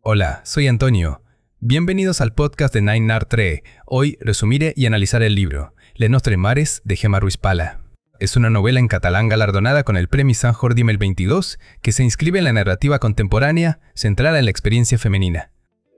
Hola, soy Antonio. Bienvenidos al podcast de Nine Art3. Hoy resumiré y analizaré el libro Les Nostres Mares de Gemma Ruiz Pala. Es una novela en catalán galardonada con el Premi Sant Jordi el 22 que se inscribe en la narrativa contemporánea centrada en la experiencia femenina.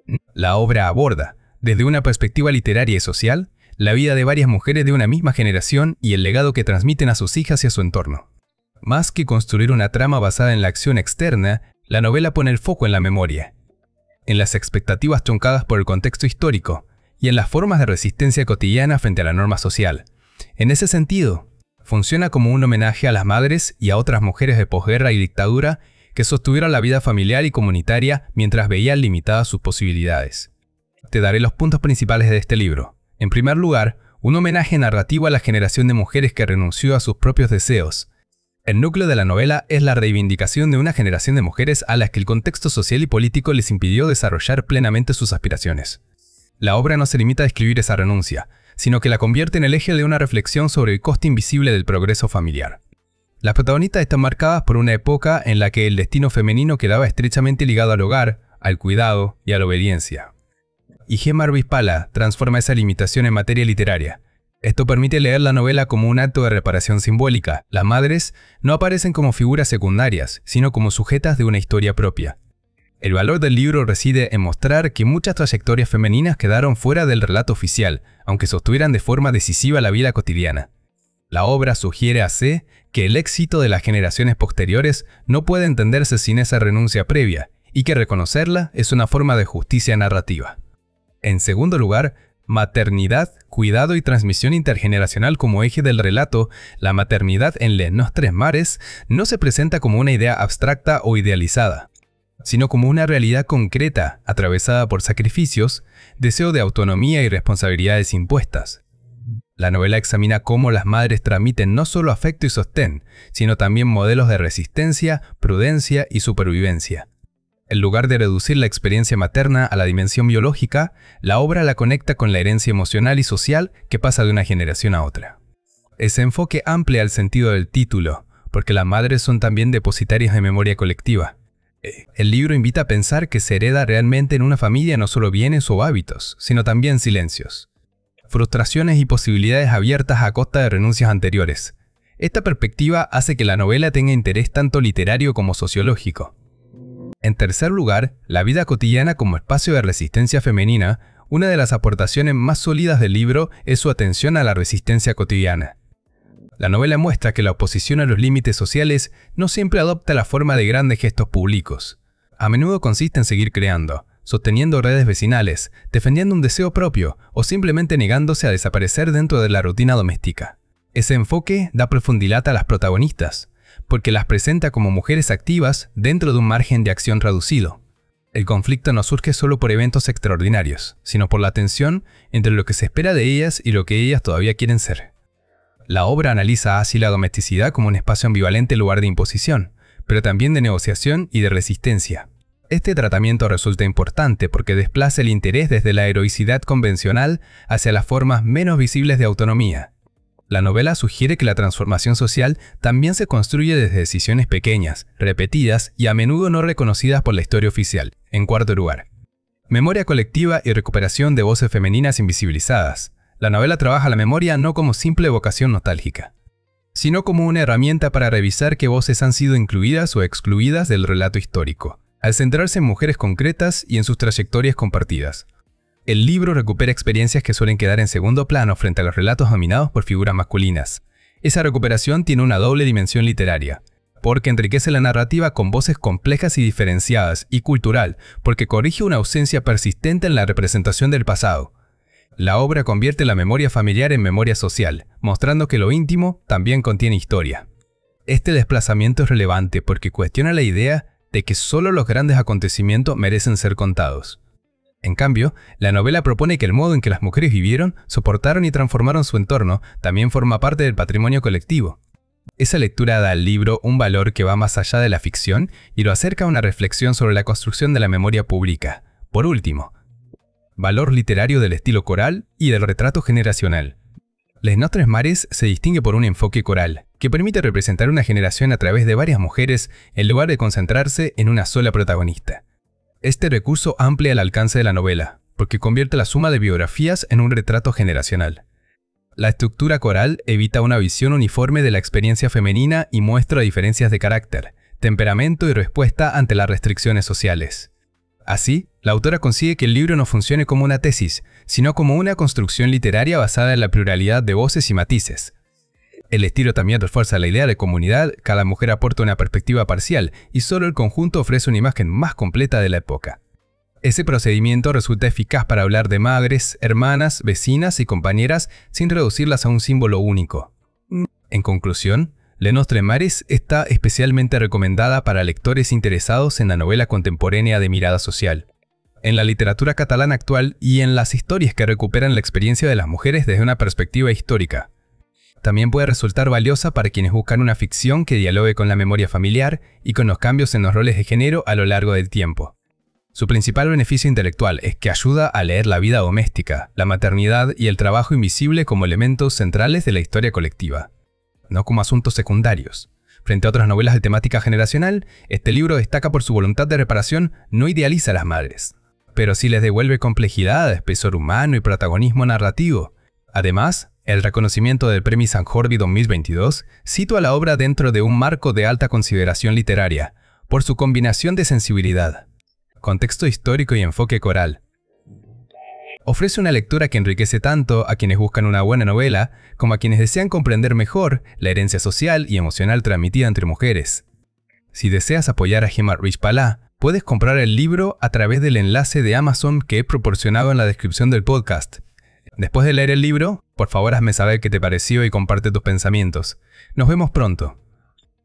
La obra aborda, desde una perspectiva literaria y social, la vida de varias mujeres de una misma generación y el legado que transmiten a sus hijas y a su entorno. Más que construir una trama basada en la acción externa, la novela pone el foco en la memoria, en las expectativas truncadas por el contexto histórico y en las formas de resistencia cotidiana frente a la norma social. En ese sentido, funciona como un homenaje a las madres y a otras mujeres de posguerra y dictadura que sostuvieron la vida familiar y comunitaria mientras veían limitadas sus posibilidades. Te daré los puntos principales de este libro. En primer lugar, un homenaje narrativo a la generación de mujeres que renunció a sus propios deseos. El núcleo de la novela es la reivindicación de una generación de mujeres a las que el contexto social y político les impidió desarrollar plenamente sus aspiraciones. La obra no se limita a describir esa renuncia, sino que la convierte en el eje de una reflexión sobre el coste invisible del progreso familiar. Las protagonistas están marcadas por una época en la que el destino femenino quedaba estrechamente ligado al hogar, al cuidado y a la obediencia. Y Gemma Ruiz Pala transforma esa limitación en materia literaria. Esto permite leer la novela como un acto de reparación simbólica. Las madres no aparecen como figuras secundarias, sino como sujetas de una historia propia. El valor del libro reside en mostrar que muchas trayectorias femeninas quedaron fuera del relato oficial, aunque sostuvieran de forma decisiva la vida cotidiana. La obra sugiere así que el éxito de las generaciones posteriores no puede entenderse sin esa renuncia previa, y que reconocerla es una forma de justicia narrativa. En segundo lugar, maternidad, cuidado y transmisión intergeneracional como eje del relato. La maternidad en Les Nostres Mares no se presenta como una idea abstracta o idealizada, sino como una realidad concreta, atravesada por sacrificios, deseo de autonomía y responsabilidades impuestas. La novela examina cómo las madres transmiten no solo afecto y sostén, sino también modelos de resistencia, prudencia y supervivencia. En lugar de reducir la experiencia materna a la dimensión biológica, la obra la conecta con la herencia emocional y social que pasa de una generación a otra. Ese enfoque amplía el sentido del título, porque las madres son también depositarias de memoria colectiva. El libro invita a pensar que se hereda realmente en una familia no solo bienes o hábitos, sino también silencios, frustraciones y posibilidades abiertas a costa de renuncias anteriores. Esta perspectiva hace que la novela tenga interés tanto literario como sociológico. En tercer lugar, la vida cotidiana como espacio de resistencia femenina. Una de las aportaciones más sólidas del libro es su atención a la resistencia cotidiana. La novela muestra que la oposición a los límites sociales no siempre adopta la forma de grandes gestos públicos. A menudo consiste en seguir creando, sosteniendo redes vecinales, defendiendo un deseo propio o simplemente negándose a desaparecer dentro de la rutina doméstica. Ese enfoque da profundidad a las protagonistas, porque las presenta como mujeres activas dentro de un margen de acción reducido. El conflicto no surge solo por eventos extraordinarios, sino por la tensión entre lo que se espera de ellas y lo que ellas todavía quieren ser. La obra analiza así la domesticidad como un espacio ambivalente en lugar de imposición, pero también de negociación y de resistencia. Este tratamiento resulta importante porque desplaza el interés desde la heroicidad convencional hacia las formas menos visibles de autonomía. La novela sugiere que la transformación social también se construye desde decisiones pequeñas, repetidas y a menudo no reconocidas por la historia oficial. En cuarto lugar, memoria colectiva y recuperación de voces femeninas invisibilizadas. La novela trabaja la memoria no como simple evocación nostálgica, sino como una herramienta para revisar qué voces han sido incluidas o excluidas del relato histórico, al centrarse en mujeres concretas y en sus trayectorias compartidas. El libro recupera experiencias que suelen quedar en segundo plano frente a los relatos dominados por figuras masculinas. Esa recuperación tiene una doble dimensión literaria, porque enriquece la narrativa con voces complejas y diferenciadas, y cultural, porque corrige una ausencia persistente en la representación del pasado. La obra convierte la memoria familiar en memoria social, mostrando que lo íntimo también contiene historia. Este desplazamiento es relevante porque cuestiona la idea de que solo los grandes acontecimientos merecen ser contados. En cambio, la novela propone que el modo en que las mujeres vivieron, soportaron y transformaron su entorno también forma parte del patrimonio colectivo. Esa lectura da al libro un valor que va más allá de la ficción y lo acerca a una reflexión sobre la construcción de la memoria pública. Por último, valor literario del estilo coral y del retrato generacional. Les Nostres Mares se distingue por un enfoque coral, que permite representar una generación a través de varias mujeres en lugar de concentrarse en una sola protagonista. Este recurso amplía el alcance de la novela, porque convierte la suma de biografías en un retrato generacional. La estructura coral evita una visión uniforme de la experiencia femenina y muestra diferencias de carácter, temperamento y respuesta ante las restricciones sociales. Así, la autora consigue que el libro no funcione como una tesis, sino como una construcción literaria basada en la pluralidad de voces y matices. El estilo también refuerza la idea de comunidad, cada mujer aporta una perspectiva parcial y solo el conjunto ofrece una imagen más completa de la época. Ese procedimiento resulta eficaz para hablar de madres, hermanas, vecinas y compañeras sin reducirlas a un símbolo único. En conclusión, Les Nostres Mares está especialmente recomendada para lectores interesados en la novela contemporánea de mirada social, en la literatura catalana actual y en las historias que recuperan la experiencia de las mujeres desde una perspectiva histórica. También puede resultar valiosa para quienes buscan una ficción que dialogue con la memoria familiar y con los cambios en los roles de género a lo largo del tiempo. Su principal beneficio intelectual es que ayuda a leer la vida doméstica, la maternidad y el trabajo invisible como elementos centrales de la historia colectiva, no como asuntos secundarios. Frente a otras novelas de temática generacional, este libro destaca por su voluntad de reparación, no idealiza a las madres, pero sí les devuelve complejidad, espesor humano y protagonismo narrativo. Además, el reconocimiento del Premio Sant Jordi 2022 sitúa la obra dentro de un marco de alta consideración literaria, por su combinación de sensibilidad, contexto histórico y enfoque coral. Ofrece una lectura que enriquece tanto a quienes buscan una buena novela como a quienes desean comprender mejor la herencia social y emocional transmitida entre mujeres. Si deseas apoyar a Gemma Ruiz Palá, puedes comprar el libro a través del enlace de Amazon que he proporcionado en la descripción del podcast. Después de leer el libro, por favor hazme saber qué te pareció y comparte tus pensamientos. Nos vemos pronto.